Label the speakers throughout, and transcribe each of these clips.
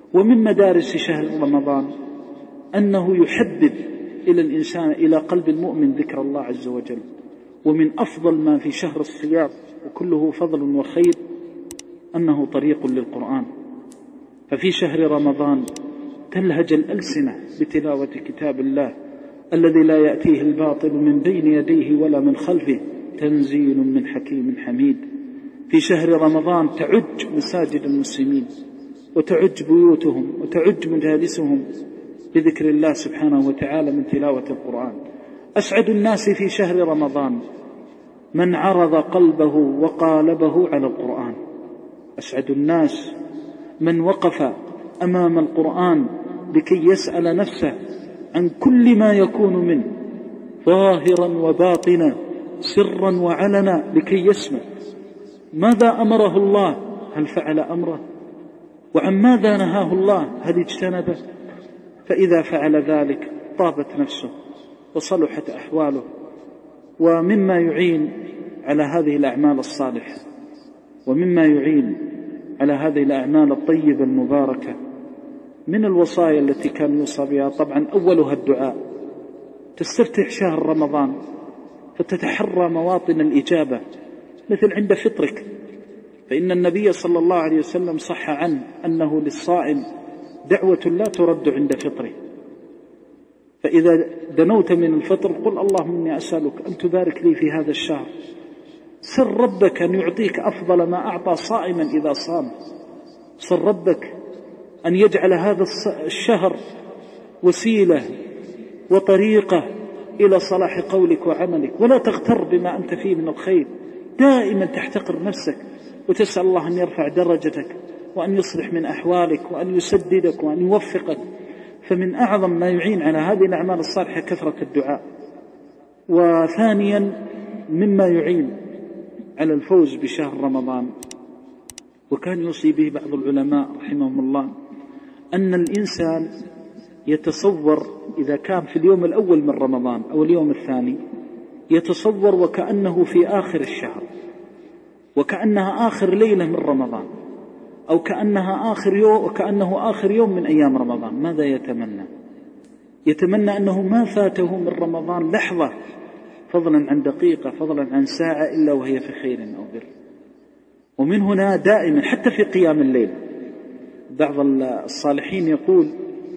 Speaker 1: ومن مدارس شهر رمضان أنه يحبب إلى الإنسان إلى قلب المؤمن ذكر الله عز وجل. ومن أفضل ما في شهر الصيام وكله فضل وخير أنه طريق للقرآن. ففي شهر رمضان تلهج الألسنة بتلاوة كتاب الله الذي لا يأتيه الباطل من بين يديه ولا من خلفه، تنزيل من حكيم حميد. في شهر رمضان تعج مساجد المسلمين وتعج بيوتهم وتعج مجالسهم بذكر الله سبحانه وتعالى من تلاوة القرآن. أسعد الناس في شهر رمضان من عرض قلبه وقالبه على القرآن. أسعد الناس من وقف أمام القرآن لكي يسأل نفسه عن كل ما يكون منه ظاهرا وباطنا سرا وعلنا لكي يسمع ماذا أمره الله، هل فعل أمره، وعن ماذا نهاه الله، هل اجتنبه. فإذا فعل ذلك طابت نفسه وصلحت أحواله. ومما يعين على هذه الأعمال الصالحة ومما يعين على هذه الأعمال الطيبة المباركة من الوصايا التي كان يوصى بها، طبعا أولها الدعاء. تستفتح شهر رمضان فتتحرى مواطن الإجابة مثل عند فطرك، فإن النبي صلى الله عليه وسلم صح عنه أنه للصائم دعوة لا ترد عند فطره. فإذا دنوت من الفطر قل اللهم إني أسألك أن تبارك لي في هذا الشهر. سر ربك أن يعطيك أفضل ما أعطى صائما إذا صام. سر ربك أن يجعل هذا الشهر وسيلة وطريقة إلى صلاح قولك وعملك، ولا تغتر بما أنت فيه من الخير. دائما تحتقر نفسك وتسأل الله أن يرفع درجتك وأن يصلح من أحوالك وأن يسددك وأن يوفقك. فمن أعظم ما يعين على هذه الأعمال الصالحة كثرة الدعاء. وثانيا مما يعين على الفوز بشهر رمضان وكان يوصي به بعض العلماء رحمهم الله أن الإنسان يتصور إذا كان في اليوم الأول من رمضان أو اليوم الثاني يتصور وكأنه في آخر الشهر، وكأنها آخر ليلة من رمضان، أو كأنها وكأنه آخر يوم من أيام رمضان. ماذا يتمنى؟ يتمنى أنه ما فاته من رمضان لحظة، فضلا عن دقيقة، فضلا عن ساعة، إلا وهي في خير أو بر. ومن هنا دائما حتى في قيام الليل بعض الصالحين يقول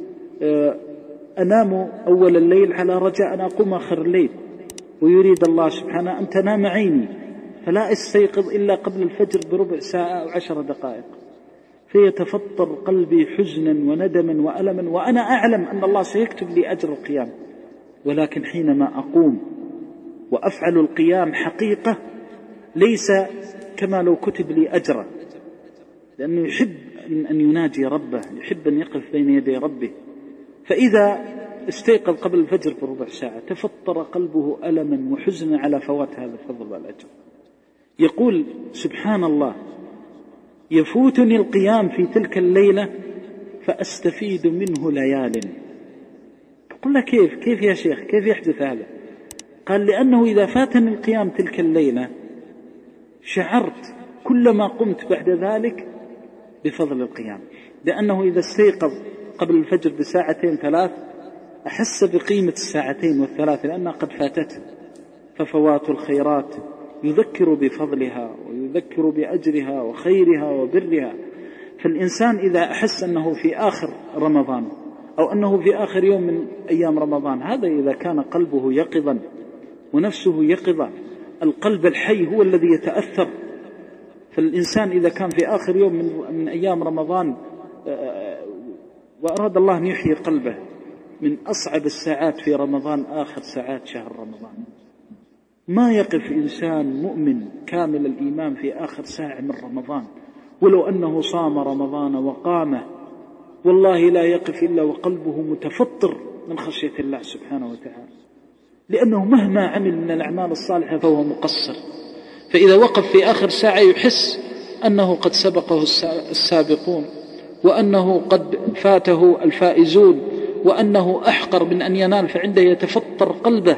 Speaker 1: أنام أول الليل على رجاء أن أقوم آخر الليل، ويريد الله سبحانه أن تنام عيني فلا أستيقظ إلا قبل الفجر بربع ساعة أو 10 دقائق، فيتفطر قلبي حزنا وندما وألما، وأنا أعلم أن الله سيكتب لي أجر القيام. ولكن حينما أقوم وأفعل القيام حقيقة ليس كما لو كتب لي أجرا، لأنه يحب أن يناجي ربه، يحب أن يقف بين يدي ربه. فإذا استيقظ قبل الفجر بربع ساعة تفطر قلبه ألما وحزنا على فوات هذا الفضل والأجر. يقول سبحان الله يفوتني القيام في تلك الليلة فأستفيد منه ليال. قل له كيف يا شيخ، كيف يحدث هذا؟ قال لأنه إذا فاتني القيام تلك الليلة شعرت كلما قمت بعد ذلك بفضل القيام، لأنه إذا استيقظ قبل الفجر بساعتين 3 أحس بقيمة الساعتين والثلاث لأنها قد فاتته. ففوات الخيرات يذكر بفضلها ويذكر بأجرها وخيرها وبرها. فالإنسان إذا أحس أنه في آخر رمضان أو أنه في آخر يوم من أيام رمضان، هذا إذا كان قلبه يقظا ونفسه يقظة. القلب الحي هو الذي يتأثر. فالإنسان إذا كان في آخر يوم من أيام رمضان وأراد الله أن يحيي قلبه، من أصعب الساعات في رمضان آخر ساعات شهر رمضان. ما يقف إنسان مؤمن كامل الإيمان في آخر ساعة من رمضان ولو أنه صام رمضان وقامه، والله لا يقف إلا وقلبه متفطر من خشية الله سبحانه وتعالى، لأنه مهما عمل من الأعمال الصالحة فهو مقصر. فإذا وقف في آخر ساعة يحس أنه قد سبقه السابقون، وأنه قد فاته الفائزون، وأنه أحقر من أن ينال، فعنده يتفطر قلبه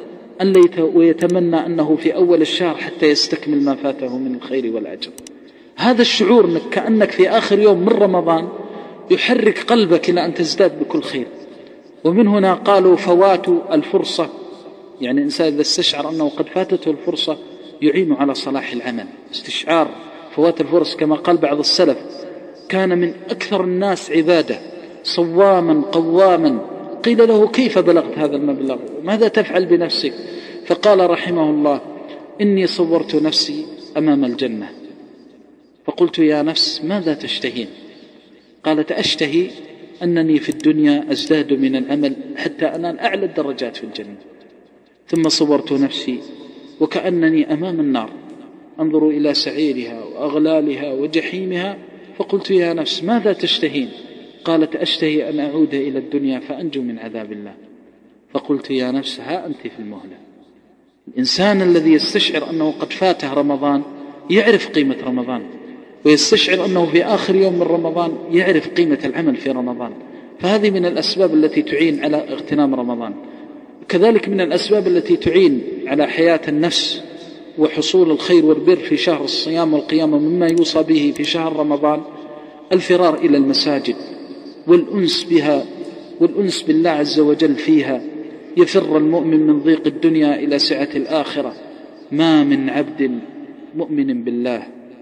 Speaker 1: ويتمنى أنه في أول الشهر حتى يستكمل ما فاته من الخير والأجر. هذا الشعور كأنك في آخر يوم من رمضان يحرك قلبك إلى أن تزداد بكل خير. ومن هنا قالوا فوات الفرصة، يعني الإنسان إذا استشعر أنه قد فاتته الفرصة يعين على صلاح العمل. استشعار فوات الفرص كما قال بعض السلف كان من أكثر الناس عبادة صواما قواما، قيل له كيف بلغت هذا المبلغ؟ ماذا تفعل بنفسك؟ فقال رحمه الله إني صورت نفسي أمام الجنة فقلت يا نفس ماذا تشتهين؟ قالت أشتهي أنني في الدنيا أزداد من العمل حتى أنال أعلى الدرجات في الجنة. ثم صورت نفسي وكأنني أمام النار أنظر إلى سعيرها وأغلالها وجحيمها فقلت يا نفس ماذا تشتهين؟ قالت أشتهي أن أعود إلى الدنيا فأنجو من عذاب الله. فقلت يا نفس ها أنت في المهلة. الإنسان الذي يستشعر أنه قد فاته رمضان يعرف قيمة رمضان، ويستشعر أنه في آخر يوم من رمضان يعرف قيمة العمل في رمضان. فهذه من الأسباب التي تعين على اغتنام رمضان. كذلك من الأسباب التي تعين على حياة النفس وحصول الخير والبر في شهر الصيام والقيام، مما يوصى به في شهر رمضان الفرار إلى المساجد والأنس بها والأنس بالله عز وجل فيها. يفر المؤمن من ضيق الدنيا إلى سعة الآخرة. ما من عبد مؤمن بالله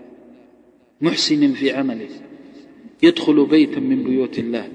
Speaker 1: محسن في عمله يدخل بيتا من بيوت الله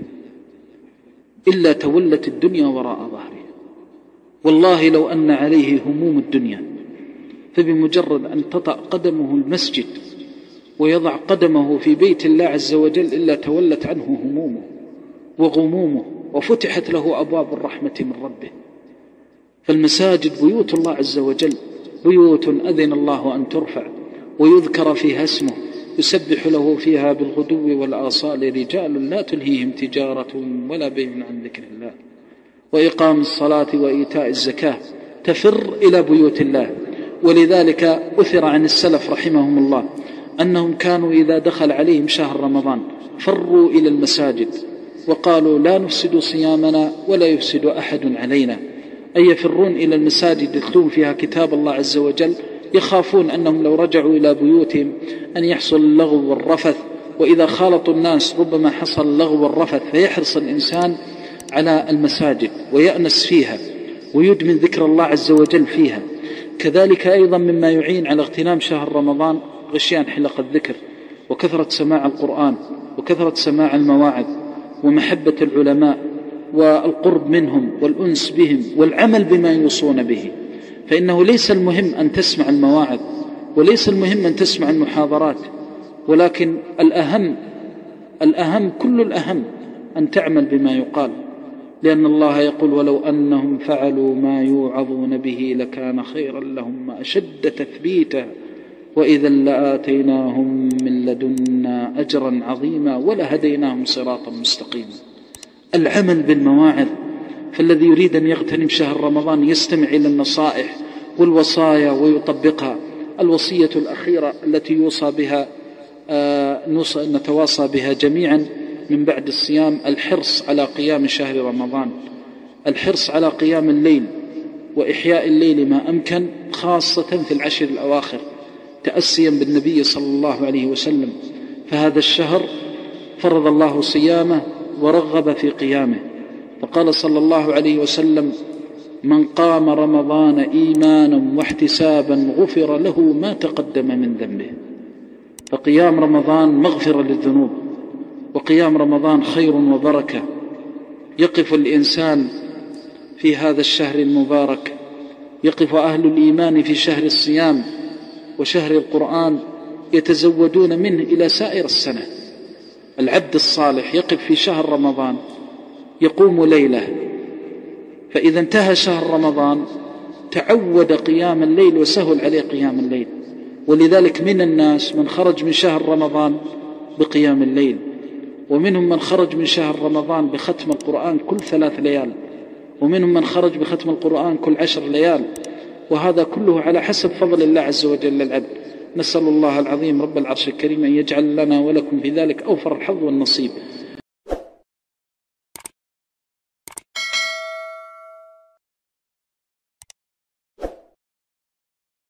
Speaker 1: إلا تولت الدنيا وراء ظهره. والله لو أن عليه هموم الدنيا فبمجرد أن تطأ قدمه المسجد ويضع قدمه في بيت الله عز وجل إلا تولت عنه همومه وغمومه وفتحت له أبواب الرحمة من ربه. فالمساجد بيوت الله عز وجل، بيوت أذن الله أن ترفع ويذكر فيها اسمه يسبح له فيها بالغدو والآصال رجال لا تلهيهم تجارة ولا بيع عن ذكر الله وإقام الصلاة وإيتاء الزكاة. تفر إلى بيوت الله. ولذلك أثر عن السلف رحمهم الله أنهم كانوا إذا دخل عليهم شهر رمضان فروا إلى المساجد وقالوا لا نفسد صيامنا ولا يفسد أحد علينا، أي يفرون إلى المساجد يتلون فيها كتاب الله عز وجل، يخافون أنهم لو رجعوا إلى بيوتهم أن يحصل اللغو والرفث، وإذا خالطوا الناس ربما حصل اللغو والرفث، فيحرص الإنسان على المساجد ويأنس فيها ويدمن ذكر الله عز وجل فيها. كذلك أيضا مما يعين على اغتنام شهر رمضان غشيان حلق الذكر وكثرة سماع القرآن وكثرة سماع المواعظ ومحبة العلماء والقرب منهم والأنس بهم والعمل بما يوصون به. فإنه ليس المهم أن تسمع المواعظ وليس المهم أن تسمع المحاضرات، ولكن الأهم كل الأهم أن تعمل بما يقال، لأن الله يقول ولو أنهم فعلوا ما يوعظون به لكان خيرا لهم أشد تثبيتا وإذا لآتيناهم من لدنا أجرا عظيما ولهديناهم صراطا مستقيما. العمل بالمواعظ. فالذي يريد أن يغتنم شهر رمضان يستمع إلى النصائح والوصايا ويطبقها. الوصية الأخيرة التي يوصى بها نتواصى بها جميعا من بعد الصيام الحرص على قيام شهر رمضان، الحرص على قيام الليل وإحياء الليل ما أمكن، خاصة في العشر الأواخر، تأسيا بالنبي صلى الله عليه وسلم. فهذا الشهر فرض الله صيامه ورغب في قيامه، فقال صلى الله عليه وسلم من قام رمضان إيمانا واحتسابا غفر له ما تقدم من ذنبه. فقيام رمضان مغفرة للذنوب، وقيام رمضان خير وبركة. يقف الإنسان في هذا الشهر المبارك، يقف أهل الإيمان في شهر الصيام وشهر القرآن يتزودون منه إلى سائر السنة. العبد الصالح يقف في شهر رمضان يقوم ليلة، فإذا انتهى شهر رمضان تعود قيام الليل وسهل عليه قيام الليل. ولذلك من الناس من خرج من شهر رمضان بقيام الليل، ومنهم من خرج من شهر رمضان بختم القرآن كل 3 ليال، ومنهم من خرج بختم القرآن كل 10 ليال، وهذا كله على حسب فضل الله عز وجل للعبد. نسأل الله العظيم رب العرش الكريم أن يجعل لنا ولكم في ذلك أوفر الحظ والنصيب.